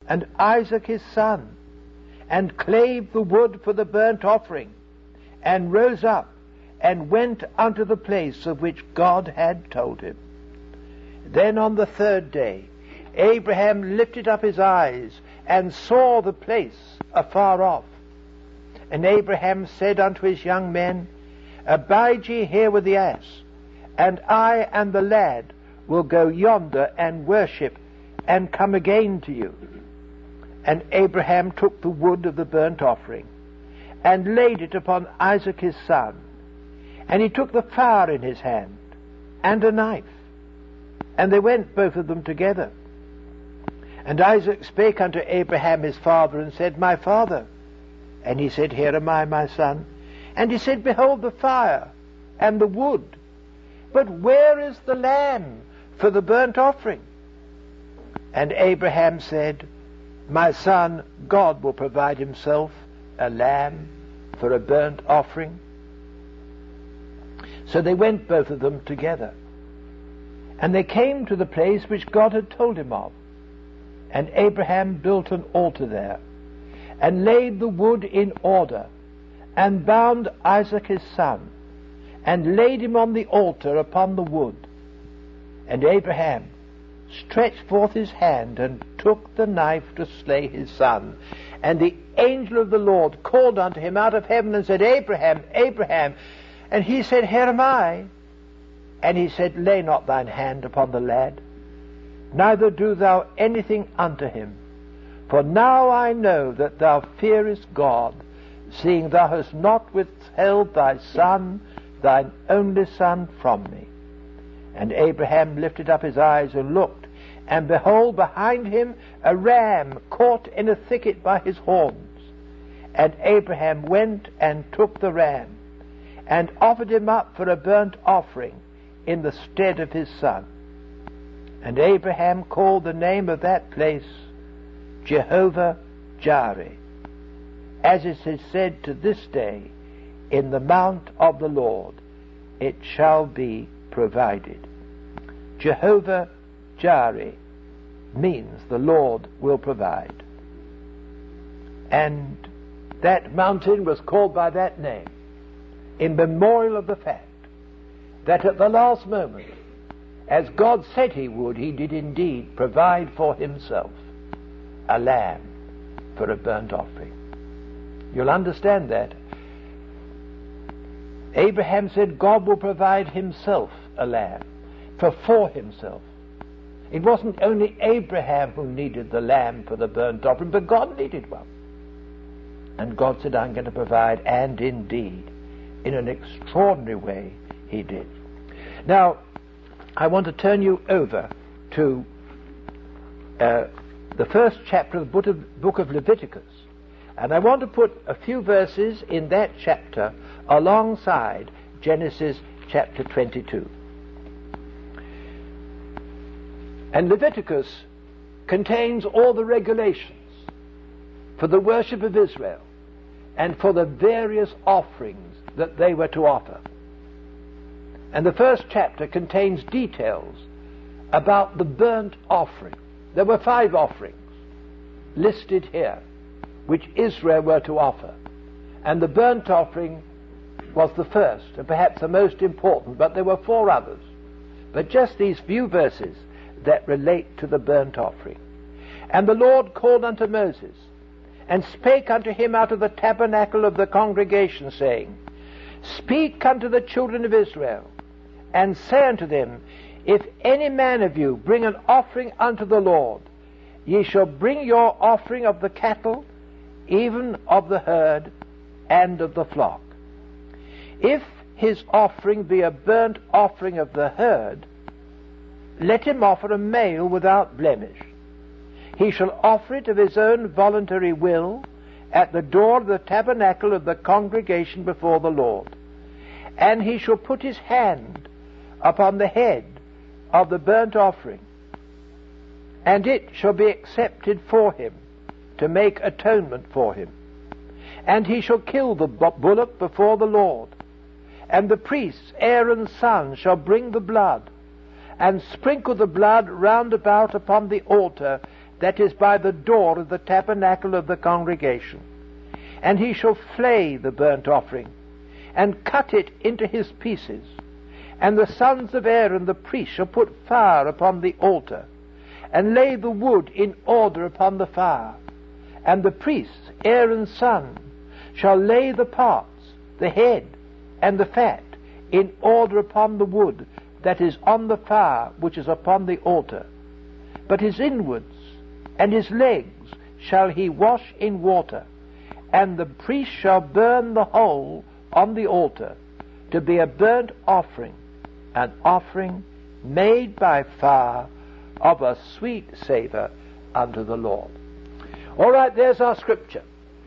and Isaac his son, and clave the wood for the burnt offering, and rose up, and went unto the place of which God had told him. Then on the third day Abraham lifted up his eyes, and saw the place afar off. And Abraham said unto his young men, Abide ye here with the ass, and I and the lad will go yonder and worship, and come again to you. And Abraham took the wood of the burnt offering, and laid it upon Isaac his son. And he took the fire in his hand, and a knife. And they went both of them together. And Isaac spake unto Abraham his father, and said, My father. And he said, Here am I, my son. And he said, Behold the fire, and the wood. But where is the lamb for the burnt offering? And Abraham said, My son, God will provide himself a lamb for a burnt offering. So they went both of them together. And they came to the place which God had told him of. And Abraham built an altar there, and laid the wood in order, and bound Isaac his son, and laid him on the altar upon the wood. And Abraham stretched forth his hand, and took the knife to slay his son. And the angel of the Lord called unto him out of heaven, and said, Abraham, Abraham. And he said, Here am I. And he said, Lay not thine hand upon the lad, neither do thou anything unto him. For now I know that thou fearest God, seeing thou hast not withheld thy son, thine only son, from me. And Abraham lifted up his eyes and looked, and behold, behind him a ram caught in a thicket by his horns. And Abraham went and took the ram, and offered him up for a burnt offering in the stead of his son. And Abraham called the name of that place Jehovah-Jireh, as it is said to this day, In the mount of the Lord it shall be provided. Jehovah-Jireh means the Lord will provide. And that mountain was called by that name in memorial of the fact that at the last moment, as God said he would, he did indeed provide for himself a lamb for a burnt offering. You'll understand that. Abraham said God will provide himself a lamb for himself. It wasn't only Abraham who needed the lamb for the burnt offering, but God needed one. And God said, I'm going to provide, and indeed, in an extraordinary way, he did. Now, I want to turn you over to the first chapter of the book of Leviticus. And I want to put a few verses in that chapter alongside Genesis chapter 22. And Leviticus contains all the regulations for the worship of Israel and for the various offerings that they were to offer. And the first chapter contains details about the burnt offering. There were 5 offerings listed here which Israel were to offer. And the burnt offering was the first and perhaps the most important, but there were 4 others. But just these few verses that relate to the burnt offering. And the Lord called unto Moses, and spake unto him out of the tabernacle of the congregation, saying, Speak unto the children of Israel, and say unto them, If any man of you bring an offering unto the Lord, ye shall bring your offering of the cattle, even of the herd, and of the flock. If his offering be a burnt offering of the herd, let him offer a male without blemish. He shall offer it of his own voluntary will at the door of the tabernacle of the congregation before the Lord. And he shall put his hand upon the head of the burnt offering, and it shall be accepted for him to make atonement for him. And he shall kill the bullock before the Lord, and the priests, Aaron's sons, shall bring the blood, and sprinkle the blood round about upon the altar that is by the door of the tabernacle of the congregation. And he shall flay the burnt offering, and cut it into his pieces. And the sons of Aaron the priest shall put fire upon the altar, and lay the wood in order upon the fire. And the priest, Aaron's son, shall lay the parts, the head, and the fat, in order upon the wood that is on the fire which is upon the altar. But his inwards and his legs shall he wash in water, and the priest shall burn the whole on the altar, to be a burnt offering, an offering made by fire of a sweet savour unto the Lord. All right, there's our scripture.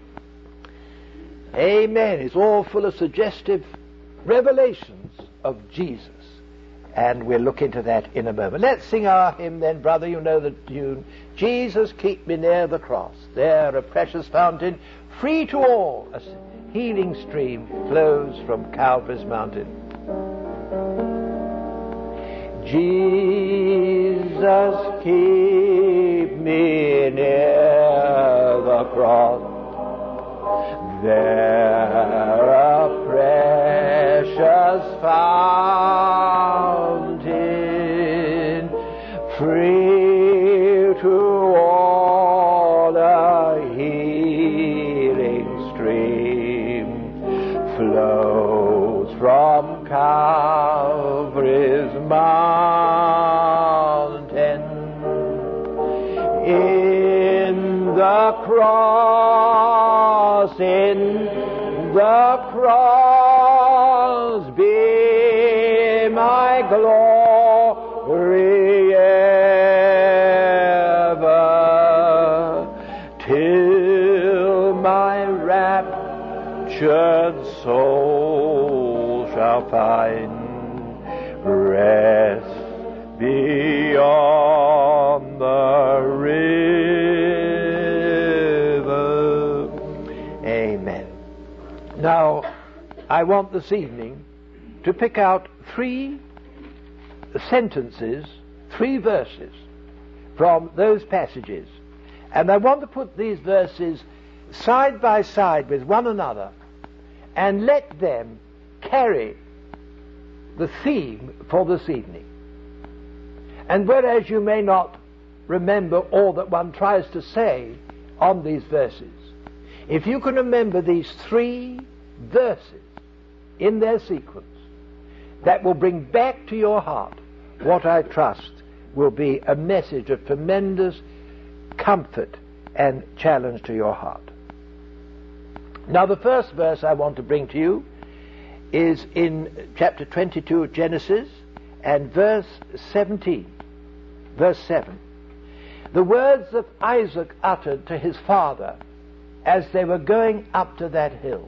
Amen. It's all full of suggestive revelations of Jesus. And we'll look into that in a moment. Let's sing our hymn then, brother. You know the tune. Jesus, keep me near the cross. There a precious fountain, free to all, a healing stream flows from Calvary's mountain. Jesus, keep me near the cross. There a precious fountain, free to all, a healing stream flows from Calvary's mountain. In the cross, in the cross, be my glory ever, till my raptured soul shall find rest beyond the river. Amen. Now, I want this evening to pick out 3 sentences, 3 verses from those passages. And I want to put these verses side by side with one another and let them carry the theme for this evening. And whereas you may not remember all that one tries to say on these verses, if you can remember these 3 verses in their sequence, that will bring back to your heart what I trust will be a message of tremendous comfort and challenge to your heart. Now, the first verse I want to bring to you is in chapter 22 of Genesis and verse 17. Verse 7. The words that Isaac uttered to his father as they were going up to that hill.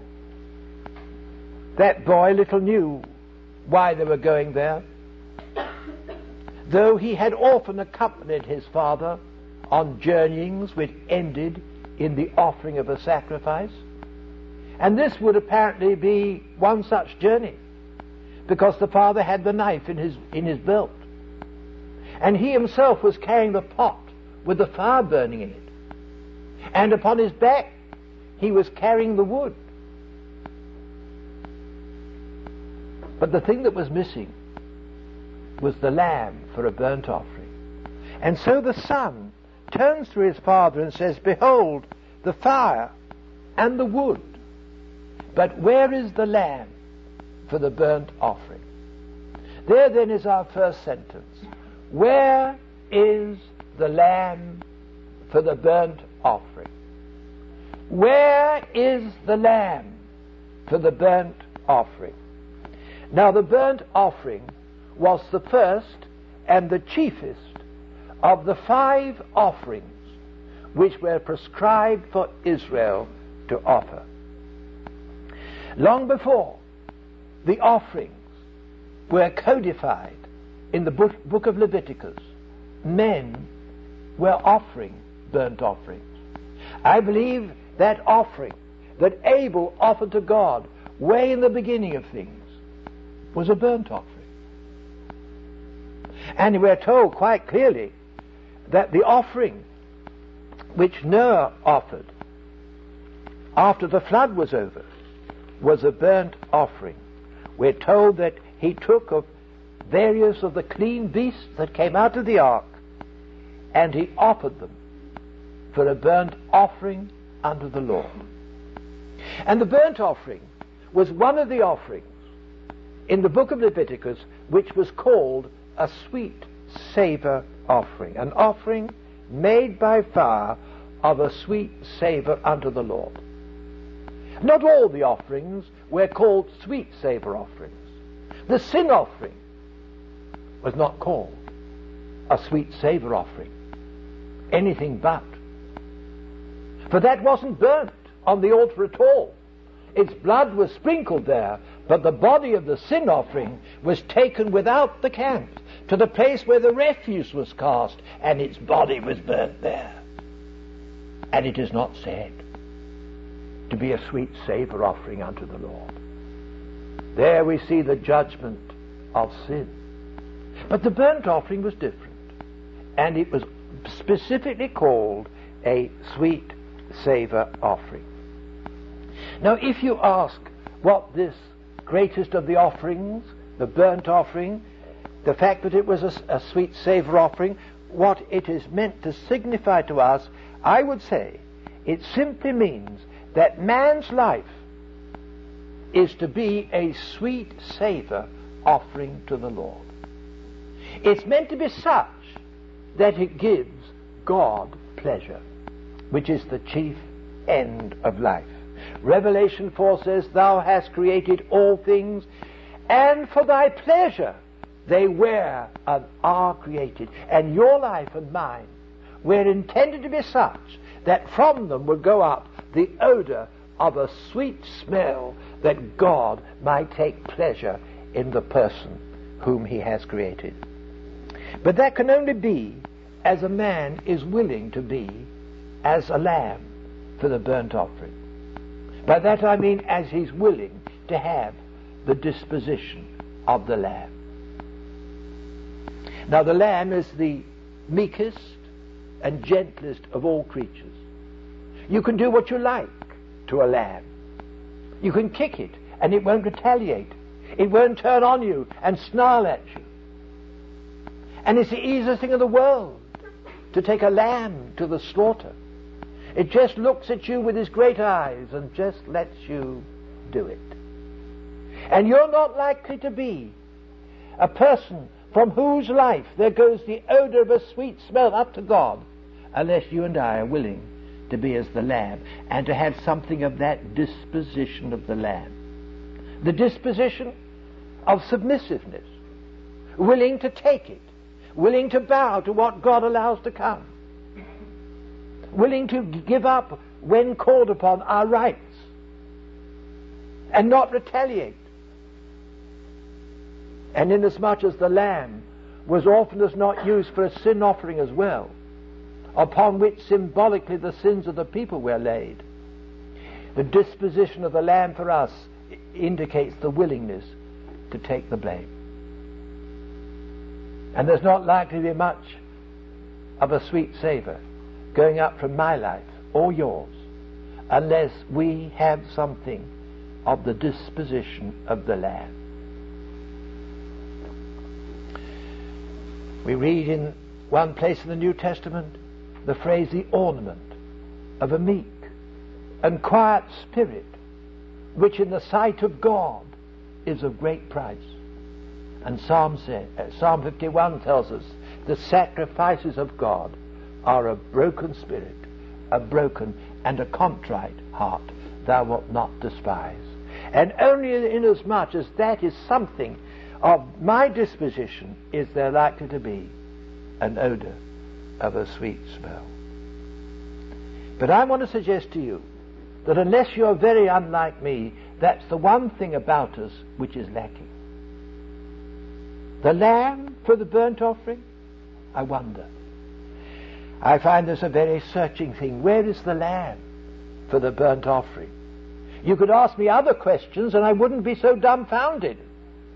That boy little knew why they were going there, though he had often accompanied his father on journeyings which ended in the offering of a sacrifice. And this would apparently be one such journey, because the father had the knife in his belt, and he himself was carrying the pot with the fire burning in it, and upon his back he was carrying the wood. But the thing that was missing was the lamb for a burnt offering. And so the son turns to his father and says, "Behold, the fire and the wood, but where is the lamb for the burnt offering?" There then is our first sentence. Where is the lamb for the burnt offering? Where is the lamb for the burnt offering? Now, the burnt offering was the first and the chiefest of the 5 offerings which were prescribed for Israel to offer. Long before the offerings were codified in the book of Leviticus, men were offering burnt offerings. I believe that offering that Abel offered to God way in the beginning of things was a burnt offering. And we're told quite clearly that the offering which Noah offered after the flood was over was a burnt offering. We're told that he took of various of the clean beasts that came out of the ark, and he offered them for a burnt offering unto the Lord. And the burnt offering was one of the offerings in the book of Leviticus which was called a sweet savor offering, an offering made by fire of a sweet savor unto the Lord. Not all the offerings were called sweet savor offerings. The sin offering was not called a sweet savor offering. Anything but. For that wasn't burnt on the altar at all. Its blood was sprinkled there, but the body of the sin offering was taken without the camp to the place where the refuse was cast, and its body was burnt there. And it is not said to be a sweet savor offering unto the Lord. There we see the judgment of sin. But the burnt offering was different, and it was specifically called a sweet savor offering. Now, if you ask what this greatest of the offerings, the burnt offering, the fact that it was a sweet savor offering, what it is meant to signify to us, I would say it simply means that man's life is to be a sweet savor offering to the Lord. It's meant to be such that it gives God pleasure, which is the chief end of life. Revelation 4 says, Thou hast created all things, and for thy pleasure they were and are created. And your life and mine were intended to be such that from them would go up the odor of a sweet smell, that God might take pleasure in the person whom he has created. But that can only be as a man is willing to be as a lamb for the burnt offering. By that I mean as he's willing to have the disposition of the lamb. Now the lamb is the meekest and gentlest of all creatures. You can do what you like to a lamb. You can kick it and it won't retaliate. It won't turn on you and snarl at you. And it's the easiest thing in the world to take a lamb to the slaughter. It just looks at you with his great eyes and just lets you do it. And you're not likely to be a person from whose life there goes the odor of a sweet smell up to God, unless you and I are willing to be as the lamb and to have something of that disposition of the lamb. The disposition of submissiveness, willing to take it, willing to bow to what God allows to come, willing to give up when called upon our rights and not retaliate. And inasmuch as the lamb was often as not used for a sin offering as well, upon which symbolically the sins of the people were laid, the disposition of the lamb for us indicates the willingness to take the blame. And there's not likely to be much of a sweet savor going up from my life or yours unless we have something of the disposition of the lamb. We read in one place in the New Testament the phrase, the ornament of a meek and quiet spirit, which in the sight of God is of great price. And Psalm 51 tells us the sacrifices of God are a broken spirit, a broken and a contrite heart thou wilt not despise. And only inasmuch as that is something of my disposition is there likely to be an odor of a sweet smell. But I want to suggest to you that unless you are very unlike me, that's the one thing about us which is lacking. The lamb for the burnt offering? I wonder. I find this a very searching thing. Where is the lamb for the burnt offering? You could ask me other questions and I wouldn't be so dumbfounded.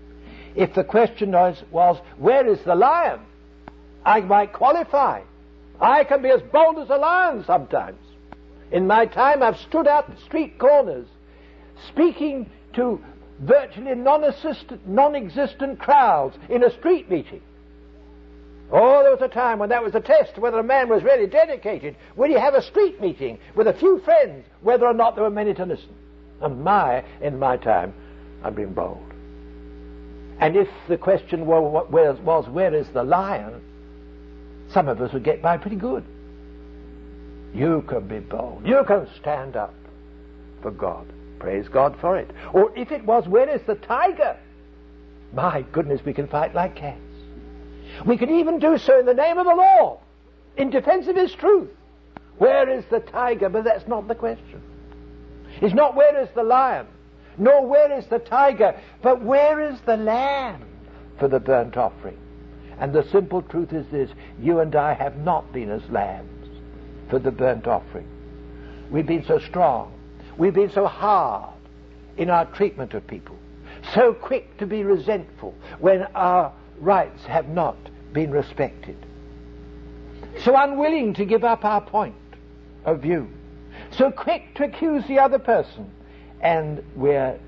If the question was where is the lion? I might qualify. I can be as bold as a lion sometimes. In my time, I've stood out at street corners, speaking to virtually non-existent crowds in a street meeting. Oh, there was a time when that was a test whether a man was really dedicated. Would he have a street meeting with a few friends, whether or not there were many to listen? And in my time, I've been bold. And if the question was where is the lion, some of us would get by pretty good. You can be bold. You can stand up for God. Praise God for it. Or if it was, where is the tiger? My goodness, we can fight like cats. We can even do so in the name of the Lord, in defense of His truth. Where is the tiger? But that's not the question. It's not where is the lion, nor where is the tiger, but where is the lamb for the burnt offering? And the simple truth is this: you and I have not been as lambs for the burnt offering. We've been so strong. We've been so hard in our treatment of people, so quick to be resentful when our rights have not been respected, so unwilling to give up our point of view, so quick to accuse the other person, and we're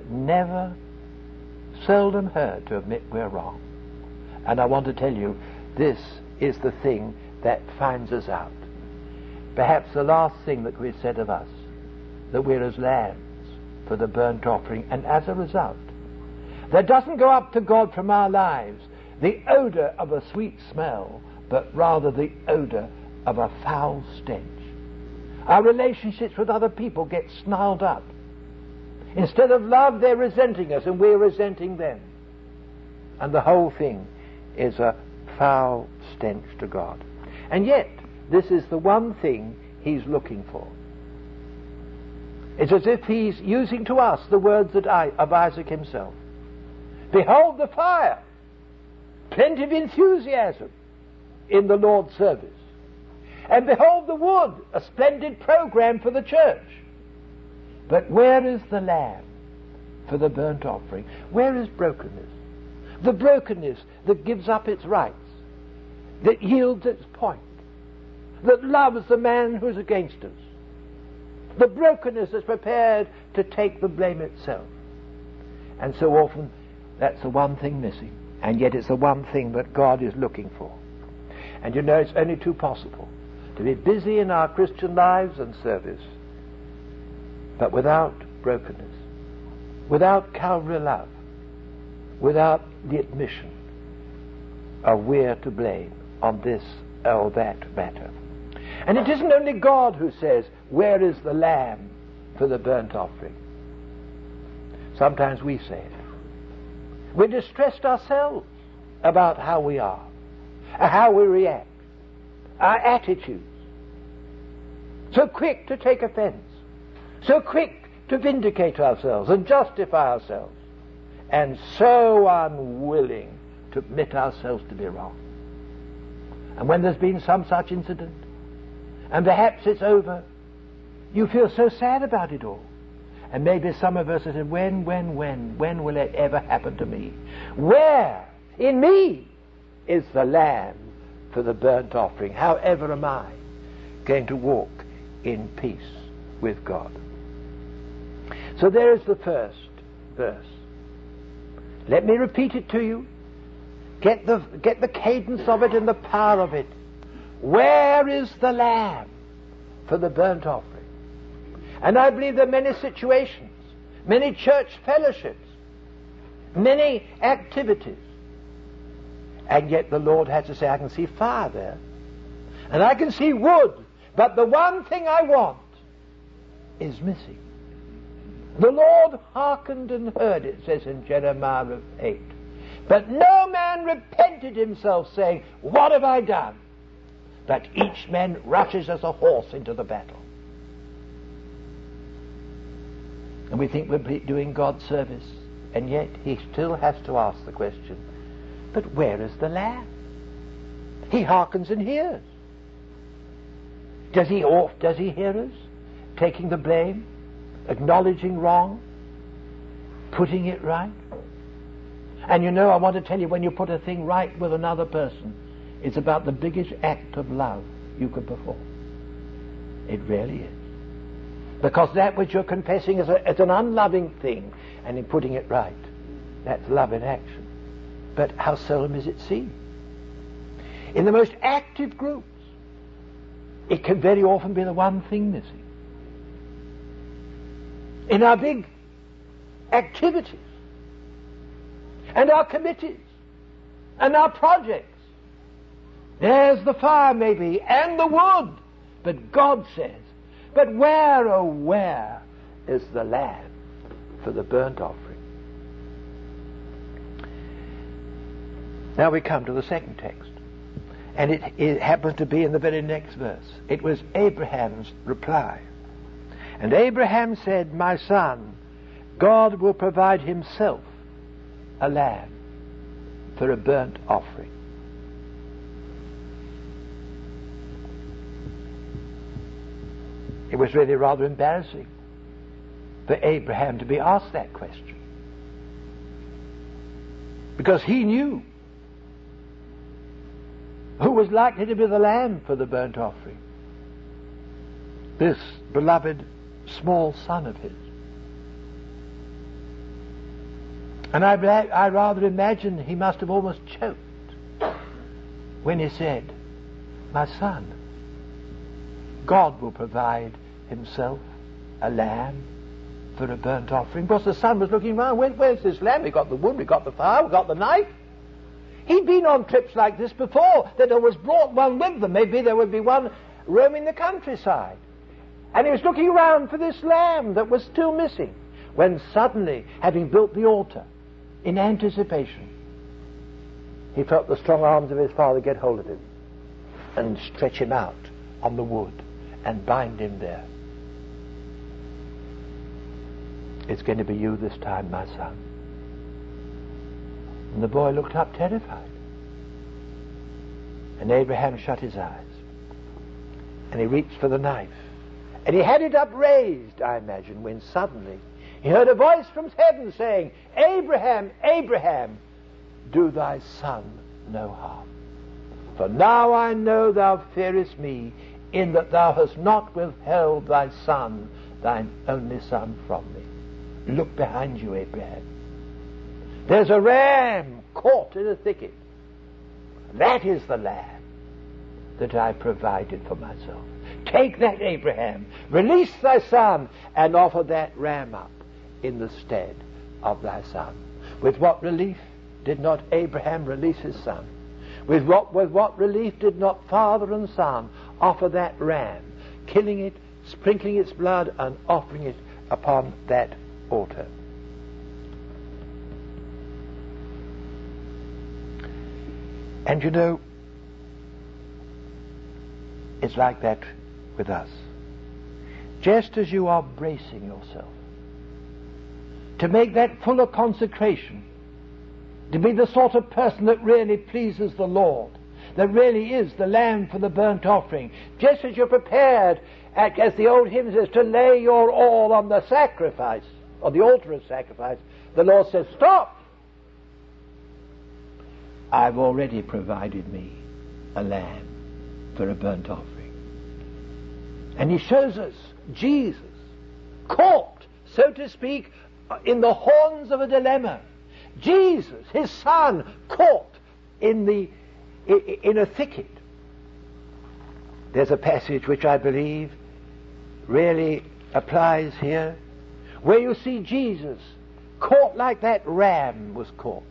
seldom heard to admit we're wrong. And I want to tell you, this is the thing that finds us out. Perhaps the last thing that we said of us, that we're as lambs for the burnt offering, and as a result, there doesn't go up to God from our lives the odor of a sweet smell, but rather the odor of a foul stench. Our relationships with other people get snarled up. Instead of love, they're resenting us, and we're resenting them. And the whole thing is a foul stench to God. And yet, this is the one thing He's looking for. It's as if He's using to us the words of Isaac himself. Behold the fire! Plenty of enthusiasm in the Lord's service. And behold the wood, a splendid program for the church. But where is the lamb for the burnt offering? Where is brokenness? The brokenness that gives up its rights, that yields its point, that loves the man who's against us. The brokenness that's prepared to take the blame itself. And so often, that's the one thing missing. And yet it's the one thing that God is looking for. And you know, it's only too possible to be busy in our Christian lives and service, but without brokenness, without Calvary love, without the admission of we're to blame on this or that matter. And it isn't only God who says, where is the lamb for the burnt offering? Sometimes we say it. We're distressed ourselves about how we are, how we react, our attitudes. So quick to take offense, so quick to vindicate ourselves and justify ourselves, and so unwilling to admit ourselves to be wrong. And when there's been some such incident, and perhaps it's over, you feel so sad about it all. And maybe some of us have said, when will it ever happen to me? Where in me is the lamb for the burnt offering? However am I going to walk in peace with God? So there is the first verse. Let me repeat it to you. Get the cadence of it and the power of it. Where is the lamb for the burnt offering? And I believe there are many situations, many church fellowships, many activities. And yet the Lord has to say, I can see fire there, and I can see wood, but the one thing I want is missing. The Lord hearkened and heard, it says in Jeremiah 8. But no man repented himself, saying, what have I done? But each man rushes as a horse into the battle. And we think we're doing God's service, and yet He still has to ask the question, but where is the lamb? He hearkens and hears. Does He hear us? Taking the blame, acknowledging wrong, putting it right? And you know, I want to tell you, when you put a thing right with another person, it's about the biggest act of love you could perform. It really is. Because that which you're confessing is an unloving thing, and in putting it right, that's love in action. But how seldom is it seen? In the most active groups, it can very often be the one thing missing. In our big activities, and our committees, and our projects, there's the fire maybe, and the wood, but God says, but where, oh where, is the lamb for the burnt offering? Now we come to the second text, and it happens to be in the very next verse. It was Abraham's reply. And Abraham said, my son, God will provide himself a lamb for a burnt offering. It was really rather embarrassing for Abraham to be asked that question, because he knew who was likely to be the lamb for the burnt offering. This beloved small son of his. And I rather imagine he must have almost choked when he said, my son, God will provide himself a lamb for a burnt offering. Because the son was looking around, where's this lamb? We got the wood, we got the fire, we got the knife. He'd been on trips like this before. That there was brought one with them. Maybe there would be one roaming the countryside. And he was looking around for this lamb that was still missing, when suddenly, having built the altar in anticipation, he felt the strong arms of his father get hold of him and stretch him out on the wood and bind him there. It's going to be you this time, my son. And the boy looked up terrified. And Abraham shut his eyes. And he reached for the knife. And he had it upraised, I imagine, when suddenly he heard a voice from heaven saying, Abraham, Abraham, do thy son no harm. For now I know thou fearest me, in that thou hast not withheld thy son, thine only son, from me. Look behind you, Abraham. There's a ram caught in a thicket. That is the lamb that I provided for myself. Take that, Abraham, release thy son, and offer that ram up in the stead of thy son. With what relief did not Abraham release his son? With what relief did not father and son offer that ram, killing it, sprinkling its blood, and offering it upon that altar? And you know, it's like that with us. Just as you are bracing yourself to make that fuller consecration, to be the sort of person that really pleases the Lord, that really is the lamb for the burnt offering, just as you're prepared, as the old hymn says, to lay your all on the sacrifice, on the altar of sacrifice, the Lord says, stop! I've already provided me a lamb for a burnt offering. And he shows us Jesus caught, so to speak, in the horns of a dilemma. Jesus, his son, caught in a thicket. There's a passage which I believe really applies here, where you see Jesus caught like that ram was caught.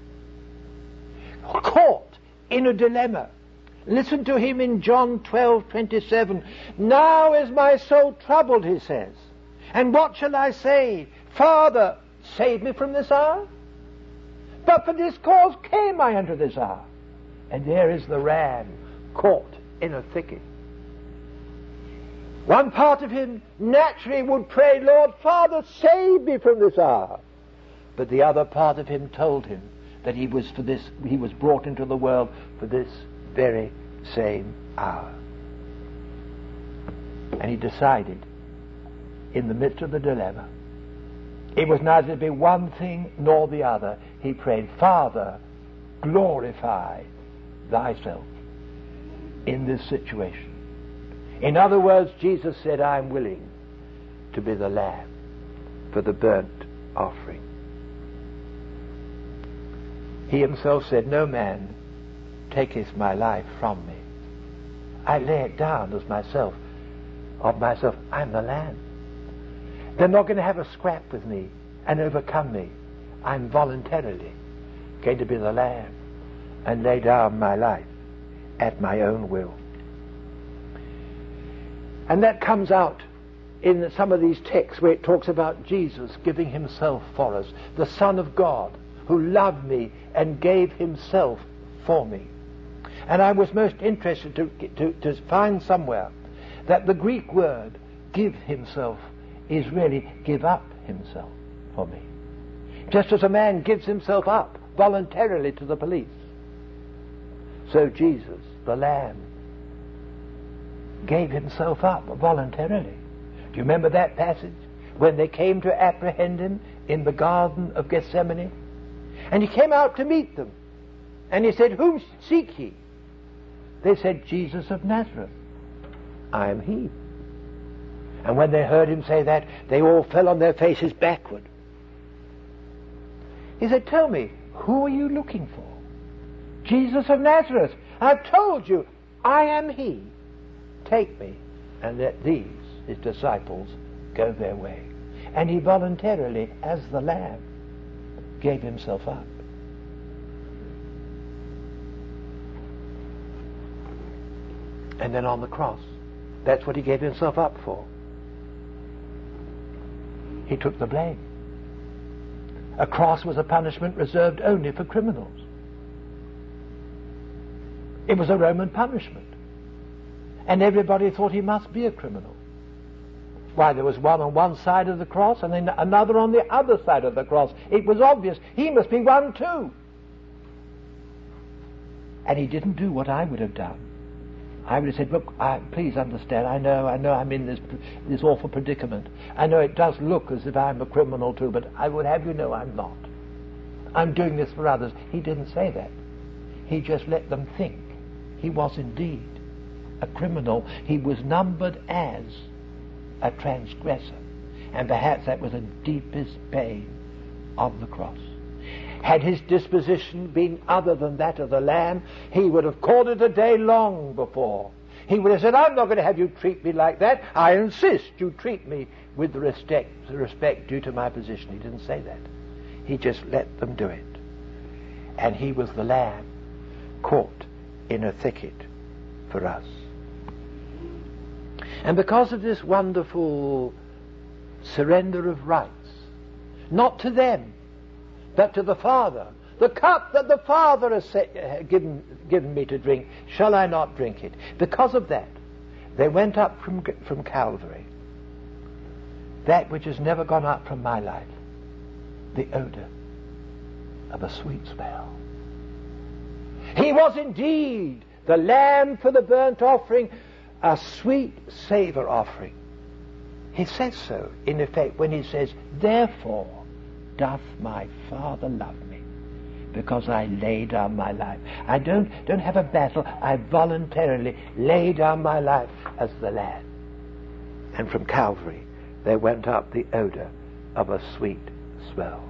Caught in a dilemma. Listen to him in John 12:27. Now is my soul troubled, he says. And what shall I say? Father, save me from this hour? But for this cause came I unto this hour. And there is the ram caught in a thicket. One part of him naturally would pray, Lord, Father, save me from this hour. But the other part of him told him that he was brought into the world for this very same hour. And he decided, in the midst of the dilemma, it was neither to be one thing nor the other. He prayed, Father, glorify thyself in this situation. In other words, Jesus said, I'm willing to be the lamb for the burnt offering. He himself said, no man taketh my life from me. I lay it down as myself. Of myself, I'm the lamb. They're not going to have a scrap with me and overcome me. I'm voluntarily going to be the lamb and lay down my life at my own will. And that comes out in some of these texts where it talks about Jesus giving himself for us, the Son of God who loved me and gave himself for me. And I was most interested to find somewhere that the Greek word give himself is really give up himself for me. Just as a man gives himself up voluntarily to the police, so Jesus, the Lamb, gave himself up voluntarily. Do you remember that passage? When they came to apprehend him in the Garden of Gethsemane? And he came out to meet them. And he said, whom seek ye? They said, Jesus of Nazareth. I am he. And when they heard him say that, they all fell on their faces backward. He said, tell me, who are you looking for? Jesus of Nazareth. I've told you, I am he. Take me and let these, his disciples, go their way. And he voluntarily, as the Lamb, gave himself up. And then on the cross, that's what he gave himself up for. He took the blame. A cross was a punishment reserved only for criminals. It was a Roman punishment. And everybody thought he must be a criminal. Why, there was one on one side of the cross and then another on the other side of the cross. It was obvious he must be one too. And he didn't do what I would have done. I would have said, look, please understand, I know I'm in this awful predicament. I know it does look as if I'm a criminal too, but I would have you know I'm not. I'm doing this for others. He didn't say that. He just let them think he was indeed a criminal. He was numbered as a transgressor. And perhaps that was the deepest pain of the cross. Had his disposition been other than that of the Lamb, he would have called it a day long before. He would have said, I'm not going to have you treat me like that. I insist you treat me with the respect due to my position. He didn't say that. He just let them do it. And he was the Lamb caught in a thicket for us. And because of this wonderful surrender of rights, not to them, but to the Father, the cup that the Father has given me to drink, shall I not drink it? Because of that, they went up from Calvary, that which has never gone up from my life, the odor of a sweet smell. He was indeed the Lamb for the burnt offering, a sweet savor offering. He says so, in effect, when he says, therefore doth my Father love me, because I lay down my life. I don't have a battle. I voluntarily lay down my life as the Lamb. And from Calvary there went up the odor of a sweet smell.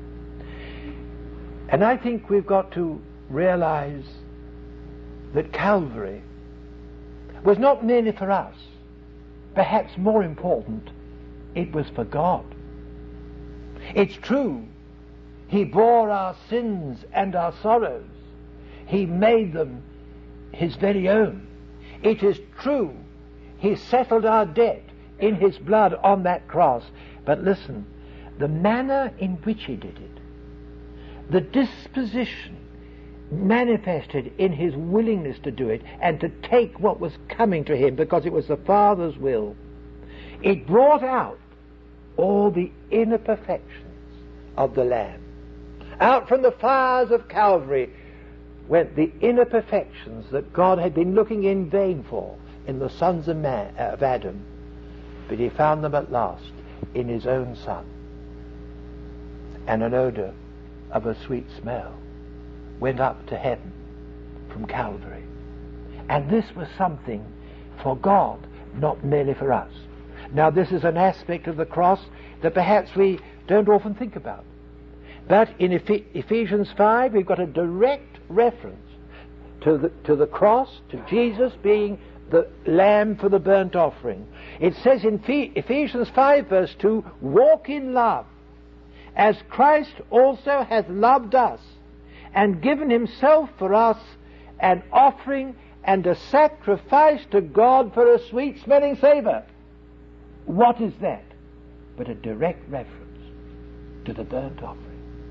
And I think we've got to realize that Calvary was not merely for us. Perhaps more important, it was for God. It's true, he bore our sins and our sorrows. He made them his very own. It is true, he settled our debt in his blood on that cross. But listen, the manner in which he did it, the disposition manifested in his willingness to do it and to take what was coming to him because it was the Father's will, it brought out all the inner perfections of the Lamb. Out from the fires of Calvary went the inner perfections that God had been looking in vain for in the sons of Adam, but he found them at last in his own Son. And an odor of a sweet smell went up to heaven from Calvary. And this was something for God not merely for us. Now, this is an aspect of the cross that perhaps we don't often think about. But in Ephesians 5, we've got a direct reference to the cross, to Jesus being the lamb for the burnt offering. It says in Ephesians 5 verse 2, walk in love, as Christ also hath loved us, and given himself for us, an offering and a sacrifice to God for a sweet-smelling savour. What is that but a direct reference to the burnt offering?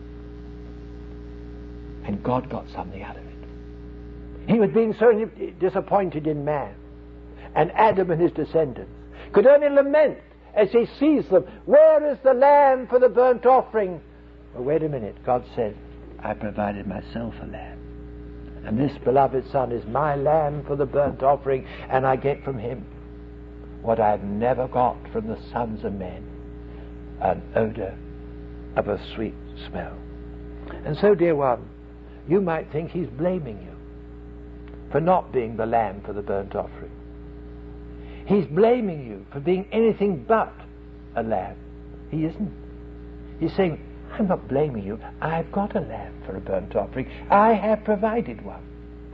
And God got something out of it. He was being so disappointed in man, and Adam and his descendants could only lament as he sees them. Where is the lamb for the burnt offering? Well, wait a minute. God said, I provided myself a lamb. And this beloved Son is my lamb for the burnt offering, and I get from him what I've never got from the sons of men, an odor of a sweet smell. And so, dear one, you might think he's blaming you for not being the lamb for the burnt offering. He's blaming you for being anything but a lamb. He isn't. He's saying, I'm not blaming you. I've got a lamb for a burnt offering. I have provided one.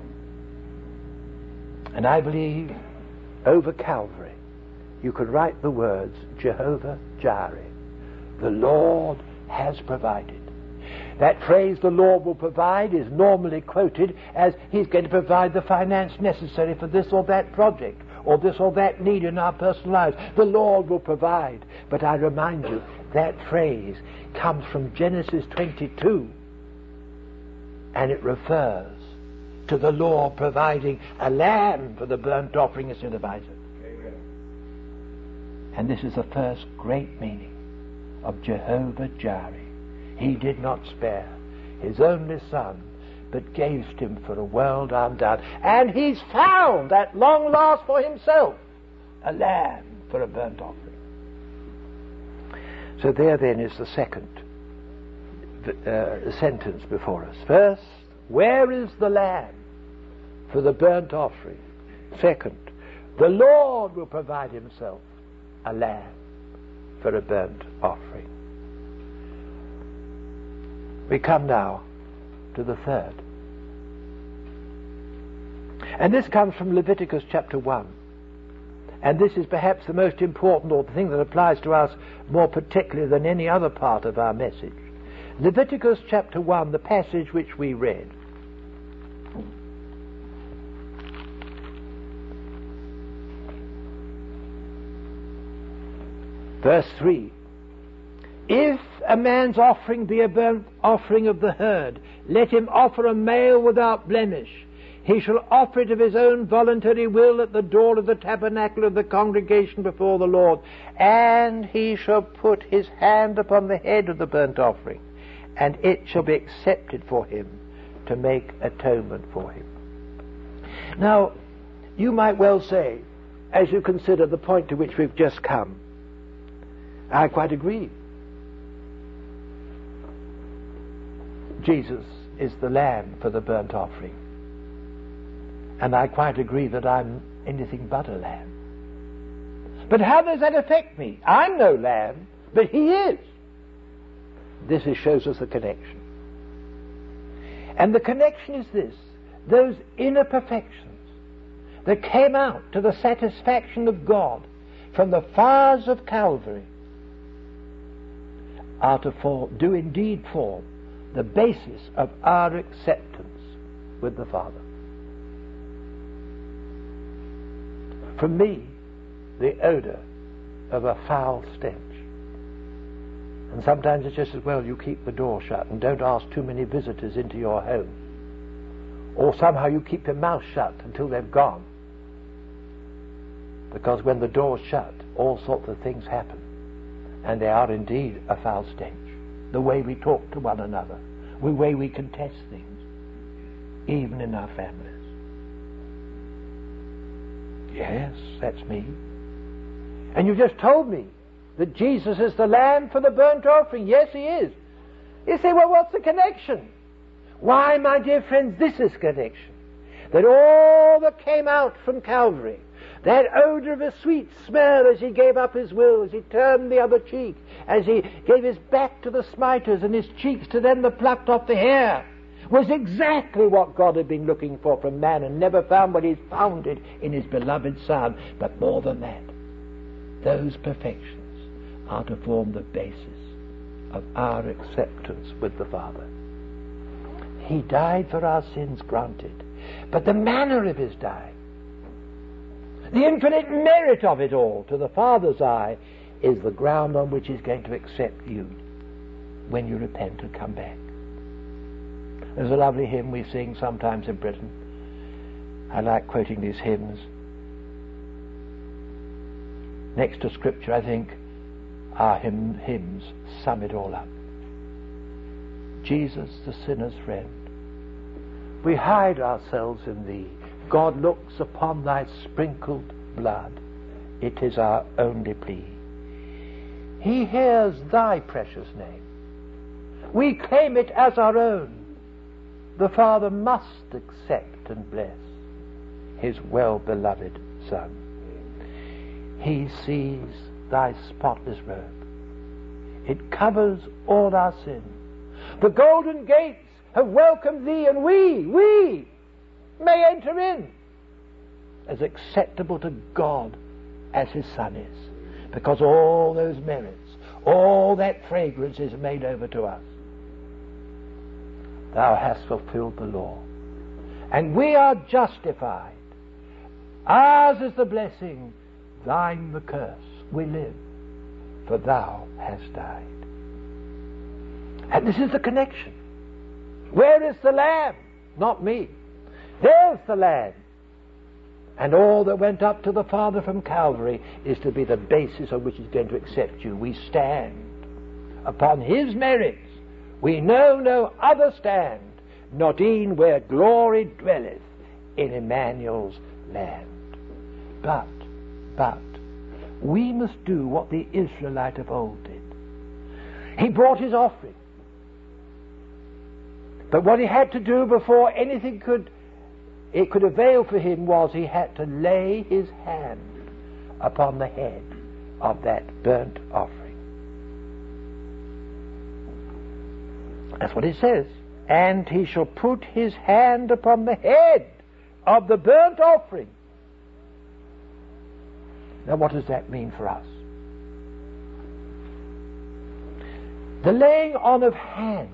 And I believe over Calvary you could write the words Jehovah Jireh. The Lord has provided. That phrase, the Lord will provide, is normally quoted as he's going to provide the finance necessary for this or that project, or this or that need in our personal lives. The Lord will provide. But I remind you, that phrase comes from Genesis 22, and it refers to the Lord providing a lamb for the burnt offering instead of Isaac. Amen. And this is the first great meaning of Jehovah Jireh. He did not spare his only Son, but gave him for a world undone. And he's found at long last for himself a lamb for a burnt offering. So there then is the second sentence before us. First, where is the lamb for the burnt offering? Second, the Lord will provide himself a lamb for a burnt offering. We come now to the third. And this comes from Leviticus chapter 1. And this is perhaps the most important, or the thing that applies to us more particularly than any other part of our message. Leviticus chapter 1, the passage which we read. Verse 3. If a man's offering be a burnt offering of the herd, let him offer a male without blemish. He shall offer it of his own voluntary will at the door of the tabernacle of the congregation before the Lord. And he shall put his hand upon the head of the burnt offering, and it shall be accepted for him to make atonement for him. Now, you might well say, as you consider the point to which we've just come, I quite agree. Jesus is the lamb for the burnt offering. And I quite agree that I'm anything but a lamb. But how does that affect me? I'm no lamb, but he is. This shows us the connection. And the connection is this: those inner perfections that came out to the satisfaction of God from the fires of Calvary are do indeed form the basis of our acceptance with the Father. From me, the odor of a foul stench. And sometimes it's just as well you keep the door shut and don't ask too many visitors into your home. Or somehow you keep your mouth shut until they've gone. Because when the door's shut, all sorts of things happen. And they are indeed a foul stench. The way we talk to one another, the way we contest things, even in our families. Yes, that's me. And you just told me that Jesus is the lamb for the burnt offering. Yes, he is. You say, well, what's the connection? Why, my dear friends, this is connection. That all that came out from Calvary, That odour of a sweet smell as he gave up his will, as he turned the other cheek, as he gave his back to the smiters and his cheeks to them that plucked off the hair, was exactly what God had been looking for from man and never found, but he's found it in his beloved Son. But more than that, those perfections are to form the basis of our acceptance with the Father. He died for our sins, granted, but the manner of his dying, the infinite merit of it all to the Father's eye, is the ground on which he's going to accept you when you repent and come back. There's a lovely hymn we sing sometimes in Britain. I like quoting these hymns. Next to Scripture, I think our hymns sum it all up. Jesus, the sinner's friend, we hide ourselves in thee. God looks upon thy sprinkled blood. It is our only plea. He hears thy precious name. We claim it as our own. The Father must accept and bless his well-beloved Son. He sees thy spotless robe. It covers all our sin. The golden gates have welcomed thee, and we may enter in as acceptable to God as his Son is, because all those merits, all that fragrance is made over to us. Thou hast fulfilled the law, and we are justified. Ours is the blessing, thine the curse. We live, for thou hast died. And this is the connection. Where is the Lamb? Not me. There's the Lamb. And all that went up to the Father from Calvary is to be the basis on which he's going to accept you. We stand upon his merits. We know no other stand, not e'en where glory dwelleth in Emmanuel's land. But, we must do what the Israelite of old did. He brought his offering. But what he had to do before anything could avail for him was he had to lay his hand upon the head of that burnt offering. That's what it says. And he shall put his hand upon the head of the burnt offering. Now what does that mean for us? The laying on of hands.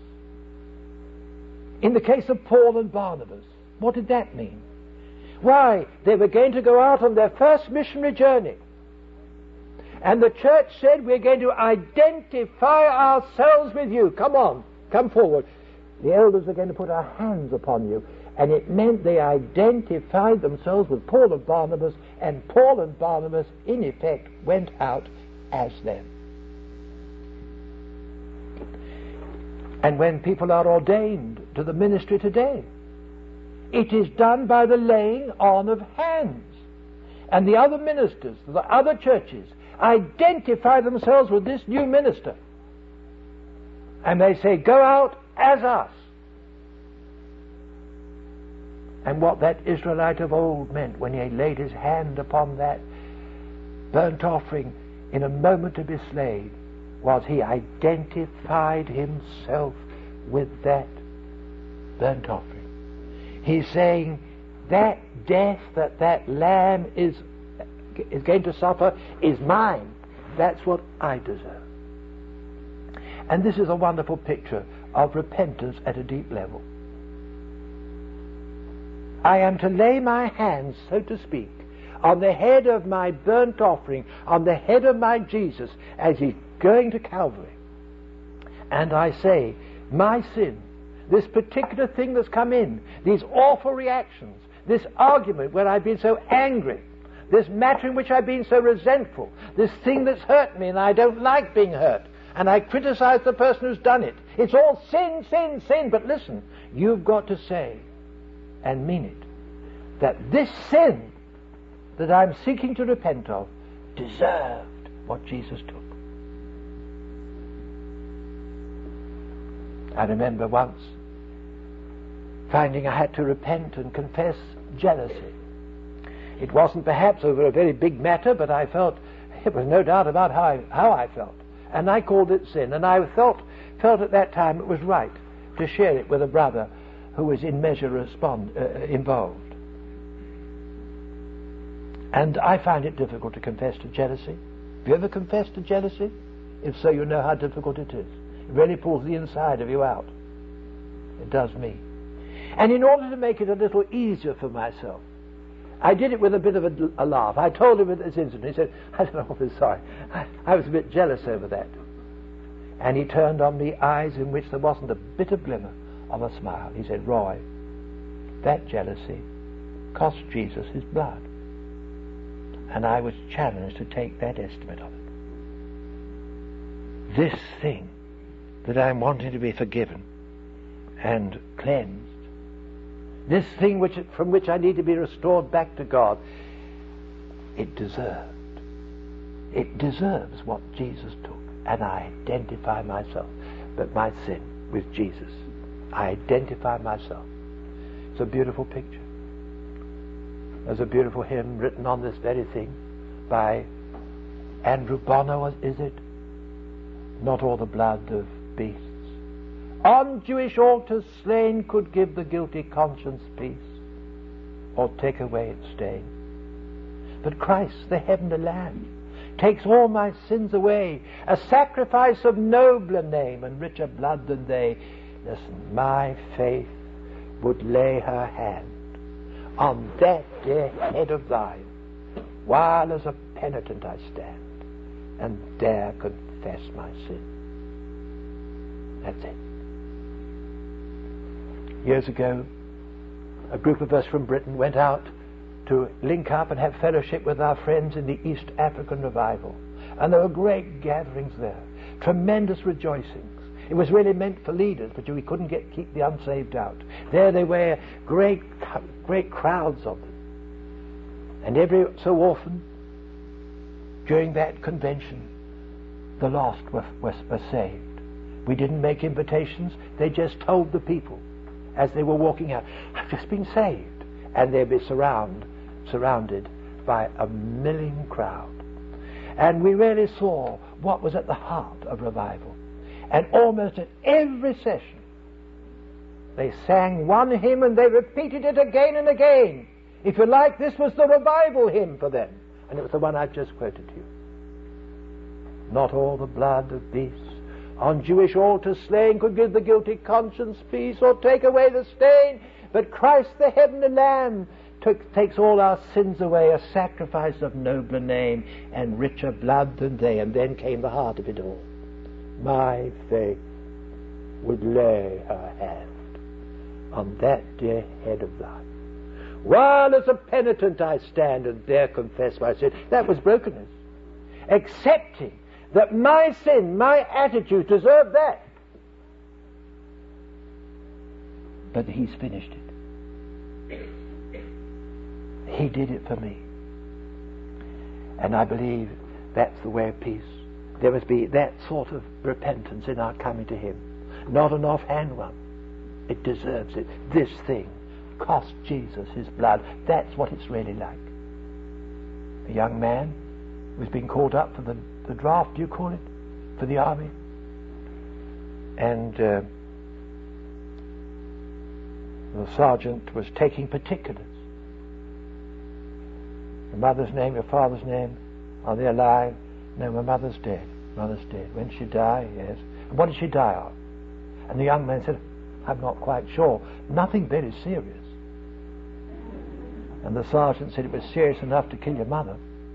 In the case of Paul and Barnabas, what did that mean? Why, they were going to go out on their first missionary journey. And the church said, we're going to identify ourselves with you. Come on, come forward. The elders are going to put our hands upon you. And it meant they identified themselves with Paul and Barnabas, and Paul and Barnabas, in effect, went out as them. And when people are ordained to the ministry today, it is done by the laying on of hands. And the other ministers, the other churches, identify themselves with this new minister. And they say, go out as us. And what that Israelite of old meant when he laid his hand upon that burnt offering in a moment to be slain was he identified himself with that burnt offering. He's saying that death that lamb is going to suffer is mine. That's what I deserve. And this is a wonderful picture of repentance at a deep level. I am to lay my hands, so to speak, on the head of my burnt offering, on the head of my Jesus, as he's going to Calvary. And I say, my sin, this particular thing that's come in, these awful reactions, this argument where I've been so angry, this matter in which I've been so resentful, this thing that's hurt me and I don't like being hurt, and I criticize the person who's done it. It's all sin, sin, sin. But listen, you've got to say and mean it, that this sin that I'm seeking to repent of deserved what Jesus took. I remember once finding I had to repent and confess jealousy. It wasn't perhaps over a very big matter, but I felt, it was no doubt about how I felt. And I called it sin. And I felt at that time it was right to share it with a brother who was in measure involved. And I find it difficult to confess to jealousy. Have you ever confessed to jealousy? If so, you know how difficult it is. It really pulls the inside of you out. It does me. And in order to make it a little easier for myself, I did it with a bit of a laugh. I told him this incident. He said, I don't know, I'm sorry. I was a bit jealous over that. And he turned on me eyes in which there wasn't a bit of glimmer of a smile. He said, Roy, that jealousy cost Jesus his blood. And I was challenged to take that estimate of it. This thing that I'm wanting to be forgiven and cleansed, this thing from which I need to be restored back to God, it deserves what Jesus took. And I identify myself, but my sin, with Jesus. I identify myself. It's a beautiful picture. There's a beautiful hymn written on this very thing by Andrew Bonar, is it? Not all the blood of beasts on Jewish altars slain could give the guilty conscience peace or take away its stain. But Christ, the heavenly Lamb, takes all my sins away, a sacrifice of nobler name and richer blood than they. Listen, my faith would lay her hand on that dear head of thine, while as a penitent I stand and dare confess my sin. That's it. Years ago, a group of us from Britain went out to link up and have fellowship with our friends in the East African revival. And there were great gatherings there, tremendous rejoicings. It was really meant for leaders, but we couldn't keep the unsaved out. There they were, great crowds of them. And every so often, during that convention, the lost were saved. We didn't make invitations, they just told the people as they were walking out, I've just been saved. And they'd be surrounded by a milling crowd. And we really saw what was at the heart of revival. And almost at every session, they sang one hymn and they repeated it again and again. If you like, this was the revival hymn for them. And it was the one I've just quoted to you. Not all the blood of beasts on Jewish altars slain could give the guilty conscience peace or take away the stain. But Christ, the heavenly Lamb, takes all our sins away, a sacrifice of nobler name and richer blood than they. And then came the heart of it all. My faith would lay her hand on that dear head of thine, while as a penitent I stand and dare confess my sin. That was brokenness. Accepting that my sin, my attitude deserved that. But he's finished it. He did it for me. And I believe that's the way of peace. There must be that sort of repentance in our coming to him. Not an offhand one. It deserves it. This thing cost Jesus his blood. That's what it's really like. A young man was being called up for the draft, do you call it? For the army. And the sergeant was taking particulars. Your mother's name, your father's name, are they alive? No, my mother's dead. Mother's dead. When did she die? Yes. And what did she die of? And the young man said, I'm not quite sure. Nothing very serious. And the sergeant said, it was serious enough to kill your mother.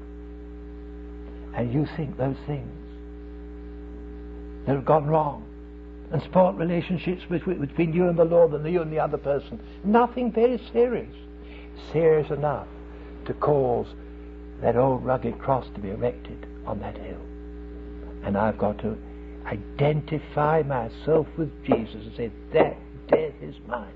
And you think those things that have gone wrong and spoiled relationships between you and the Lord and you and the other person. Nothing very serious. Serious enough to cause that old rugged cross to be erected on that hill. And I've got to identify myself with Jesus and say, that death is mine.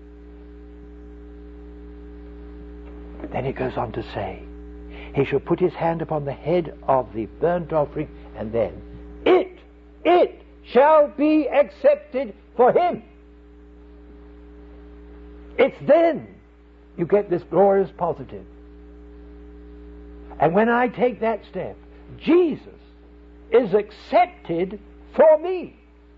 Then he goes on to say, he shall put his hand upon the head of the burnt offering, and then it shall be accepted for him. It's then you get this glorious positive. And when I take that step, Jesus is accepted for me.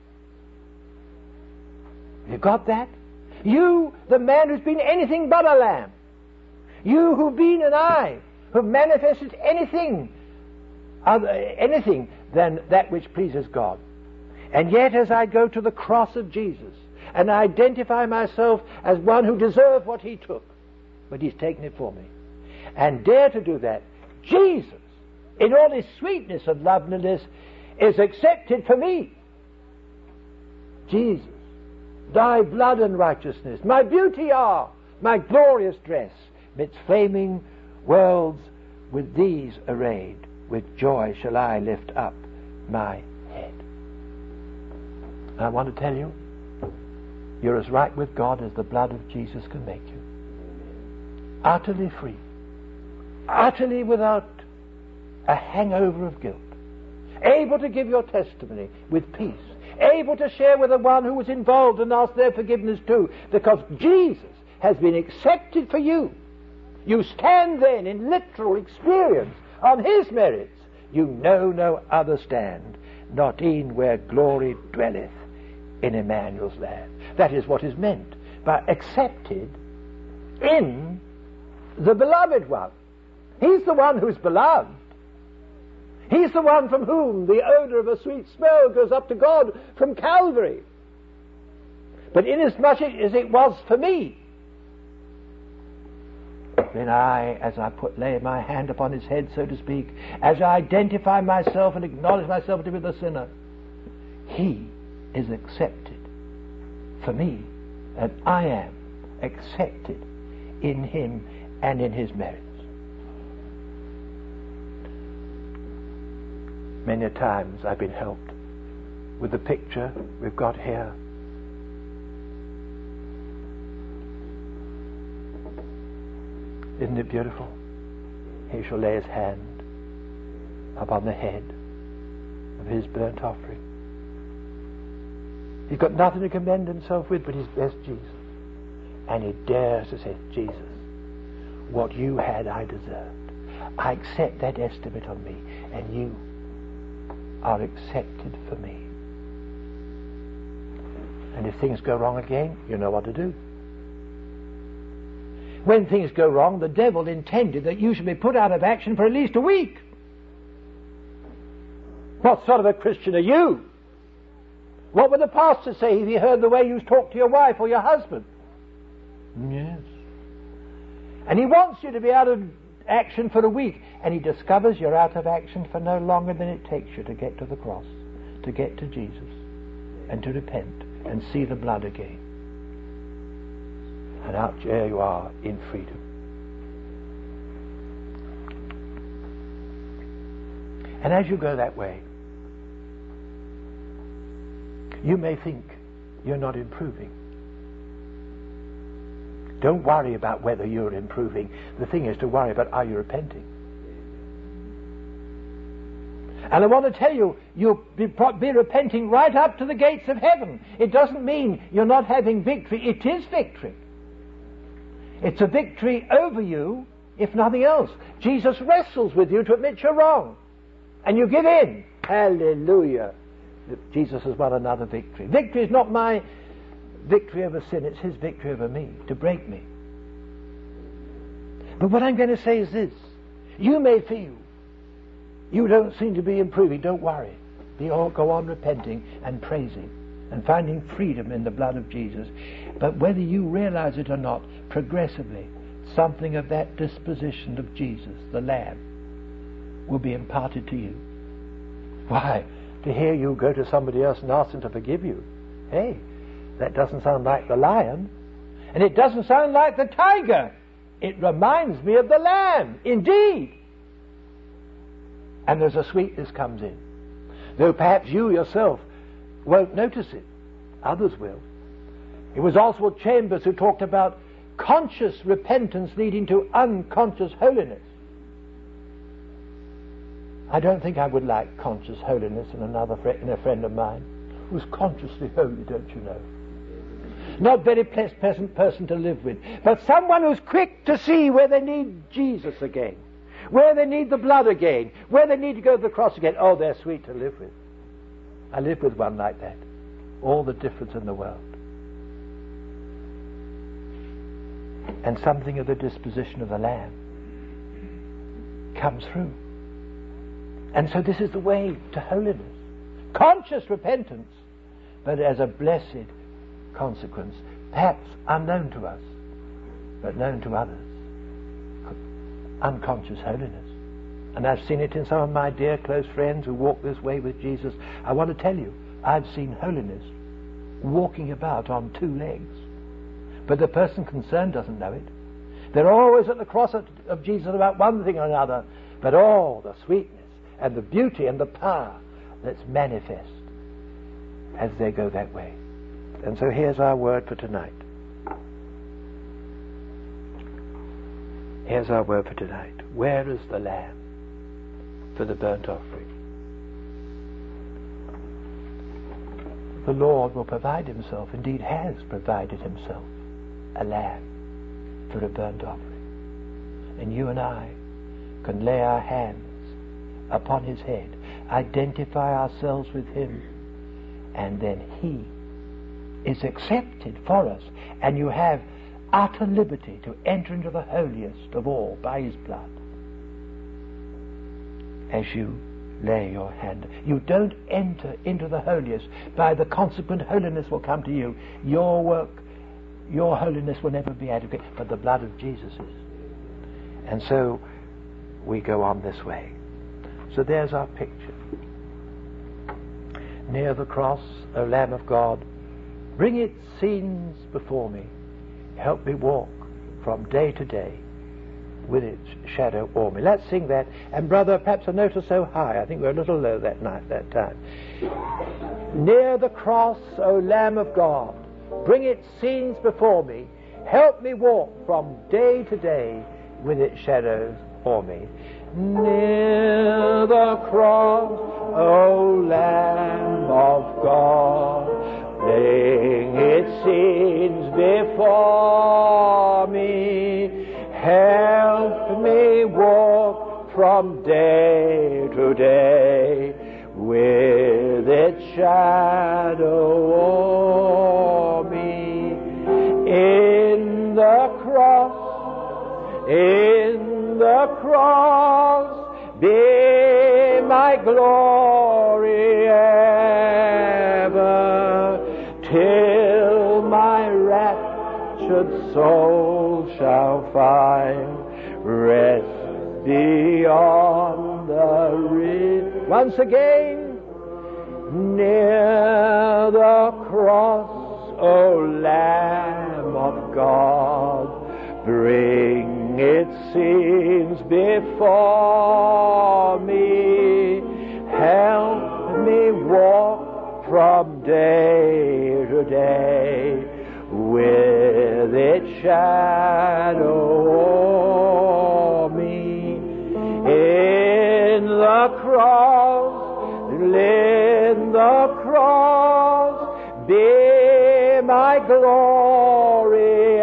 You got that? You, the man who's been anything but a lamb. You who've been and I, who've manifested anything than that which pleases God. And yet as I go to the cross of Jesus and I identify myself as one who deserved what he took, but he's taken it for me, and dare to do that, Jesus, in all his sweetness and loveliness, is accepted for me. Jesus, thy blood and righteousness, my beauty are, my glorious dress, midst flaming worlds with these arrayed, with joy shall I lift up my head. I want to tell you, you're as right with God as the blood of Jesus can make you. Utterly free, utterly without a hangover of guilt, able to give your testimony with peace, able to share with the one who was involved and ask their forgiveness too, because Jesus has been accepted for you. You stand then in literal experience on his merits. You know no other stand, not e'en where glory dwelleth in Emmanuel's land. That is what is meant by accepted in the beloved one. He's the one who's beloved. He's the one from whom the odor of a sweet smell goes up to God from Calvary. But inasmuch as it was for me, then as I lay my hand upon his head, so to speak, as I identify myself and acknowledge myself to be the sinner, he is accepted for me, and I am accepted in him and in his merits. Many times I've been helped with the picture we've got here. Isn't it beautiful? He shall lay his hand upon the head of his burnt offering. He's got nothing to commend himself with but his best Jesus. And he dares to say, Jesus, what you had I deserved. I accept that estimate on me, and you are accepted for me. And if things go wrong again, you know what to do. When things go wrong, the devil intended that you should be put out of action for at least a week. What sort of a Christian are you? What would the pastor say if he heard the way you talk to your wife or your husband? Yes. And he wants you to be out of action for a week, and he discovers you're out of action for no longer than it takes you to get to the cross, to get to Jesus, and to repent and see the blood again. And out there you are in freedom. And as you go that way, you may think you're not improving. Don't worry about whether you're improving. The thing is to worry about, are you repenting? And I want to tell you, you'll be repenting right up to the gates of heaven. It doesn't mean you're not having victory. It is victory. It's a victory over you, if nothing else. Jesus wrestles with you to admit you're wrong. And you give in. Hallelujah. Jesus has won another victory. Victory is not my victory over sin, it's his victory over me, to break me. But what I'm going to say is this. You may feel you don't seem to be improving. Don't worry. Go on repenting and praising and finding freedom in the blood of Jesus. But whether you realize it or not, progressively something of that disposition of Jesus, the Lamb, will be imparted to you. Why? To hear you go to somebody else and ask them to forgive you. Hey, that doesn't sound like the lion, and it doesn't sound like the tiger. It reminds me of the Lamb, indeed. And there's a sweetness comes in. Though perhaps you yourself won't notice it, others will. It was Oswald Chambers who talked about conscious repentance leading to unconscious holiness. I don't think I would like conscious holiness in a friend of mine who's consciously holy, don't you know? Not very pleasant person to live with, but someone who's quick to see where they need Jesus again, where they need the blood again, where they need to go to the cross again. Oh, they're sweet to live with. I live with one like that. All the difference in the world. And something of the disposition of the Lamb comes through. And so this is the way to holiness. Conscious repentance, but as a blessed consequence, perhaps unknown to us, but known to others. Unconscious holiness. And I've seen it in some of my dear close friends who walk this way with Jesus. I want to tell you, I've seen holiness walking about on two legs. But the person concerned doesn't know it. They're always at the cross of Jesus about one thing or another, but all the sweetness and the beauty and the power that's manifest as they go that way. And so here's our word for tonight. Here's our word for tonight. Where is the lamb for the burnt offering? The Lord will provide himself, indeed has provided himself, a lamb for a burnt offering. And you and I can lay our hands upon his head, identify ourselves with him, and then he is accepted for us, and you have utter liberty to enter into the holiest of all by his blood. As you lay your hand, you don't enter into the holiest by the consequent holiness will come to you. Your work, your holiness will never be adequate, but the blood of Jesus is. And so we go on this way. So there's our picture. Near the cross, O Lamb of God, bring its scenes before me. Help me walk from day to day with its shadow o'er me. Let's sing that. And brother, perhaps a note or so high. I think we're a little low that time. Near the cross, O Lamb of God, bring its scenes before me. Help me walk from day to day with its shadows o'er me. Near the cross, O Lamb of God, bring its scenes before me. Help me walk from day to day with its shadow o'er me. In the cross, be my glory ever, till my raptured soul shall find rest beyond the river. Once again, near the cross, O Lamb of God, bring its scenes before me. Help me walk from day to day with its shadow o'er me. In the cross, be my glory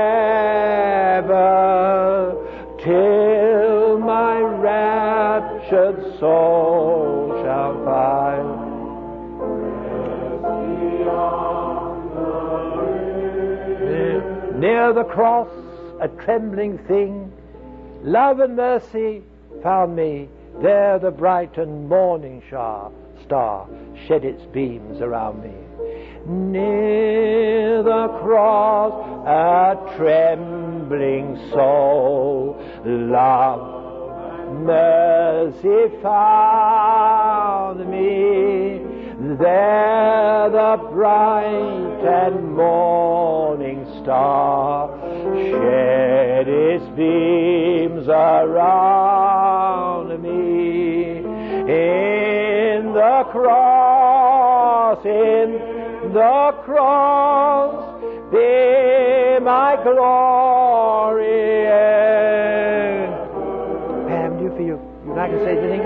ever, till my raptured soul shall find. Near the cross, a trembling thing, love and mercy found me. There the bright and morning star shed its beams around me. Near the cross, a trembling soul, love, mercy found me. There the bright and morning star shed its beams around me. In the cross, be my glory. Pam, do you feel you'd like to say anything?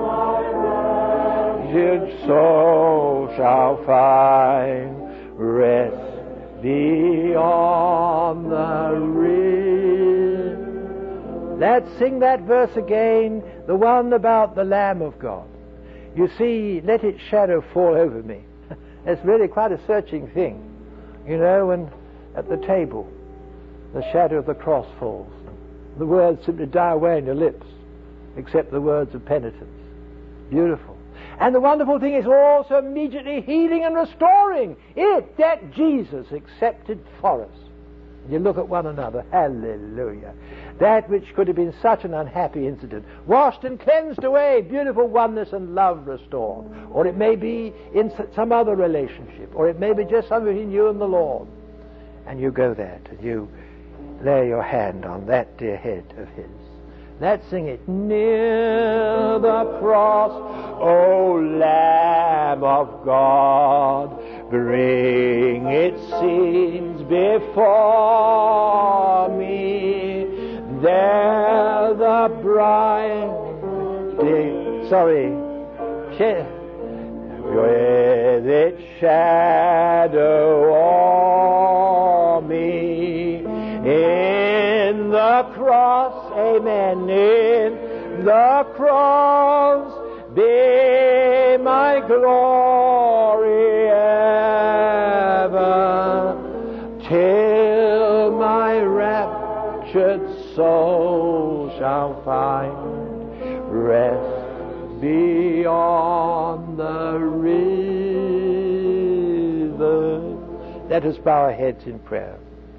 Its soul shall find rest beyond the river. Let's sing that verse again, the one about the Lamb of God. You see, let its shadow fall over me. It's really quite a searching thing. You know, when at the table the shadow of the cross falls, the words simply die away on your lips, except the words of penitence. Beautiful. And the wonderful thing is also immediately healing and restoring it that Jesus accepted for us. You look at one another, hallelujah. That which could have been such an unhappy incident, washed and cleansed away, beautiful oneness and love restored. Or it may be in some other relationship, or it may be just something between you and the Lord. And you go there and you lay your hand on that dear head of his. Let's sing it. Near the cross, O Lamb of God, bring its sins before me. There the bride, with its shadow o'er me. In the cross, amen, in the cross be my glory ever, till my raptured soul shall find rest beyond the river. Let us bow our heads in prayer.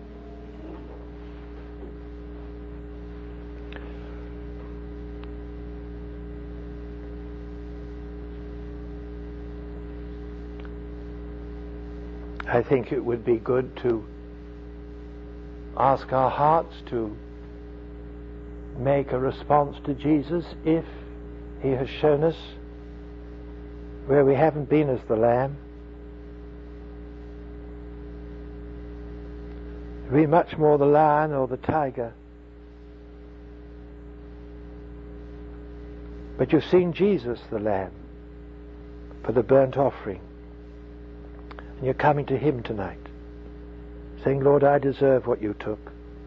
I think it would be good to ask our hearts to make a response to Jesus if he has shown us where we haven't been as the lamb. We much more the lion or the tiger. But you've seen Jesus the lamb for the burnt offering. And you're coming to him tonight, saying, Lord, I deserve what you took,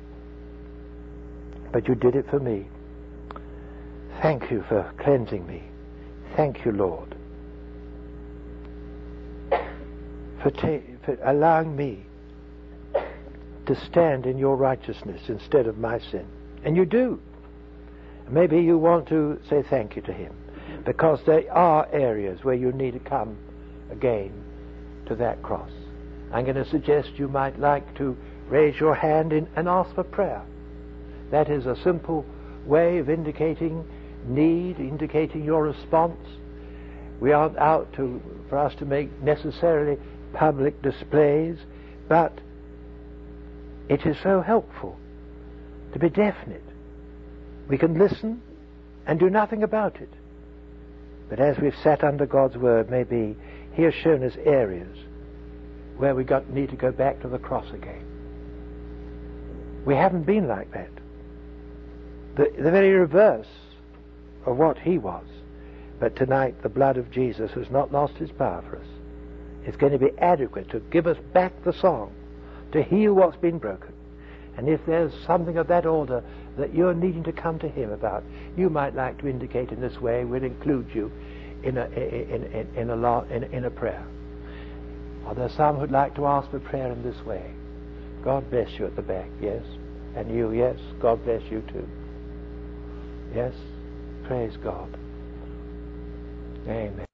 but you did it for me. Thank you for cleansing me. Thank you, Lord, for allowing me to stand in your righteousness instead of my sin. And you do. Maybe you want to say thank you to him, because there are areas where you need to come again to that cross. I'm going to suggest you might like to raise your hand and ask for prayer. That is a simple way of indicating need, indicating your response. We aren't out for us to make necessarily public displays, but it is so helpful to be definite. We can listen and do nothing about it. But as we've sat under God's word, maybe he has shown us areas where we need to go back to the cross again. We haven't been like that. The very reverse of what he was. But tonight the blood of Jesus has not lost its power for us. It's going to be adequate to give us back the song, to heal what's been broken. And if there's something of that order that you're needing to come to him about, you might like to indicate in this way. We'll include you in a prayer. Are there some who'd like to ask for prayer in this way? God bless you at the back, yes. And you, yes. God bless you too. Yes. Praise God. Amen.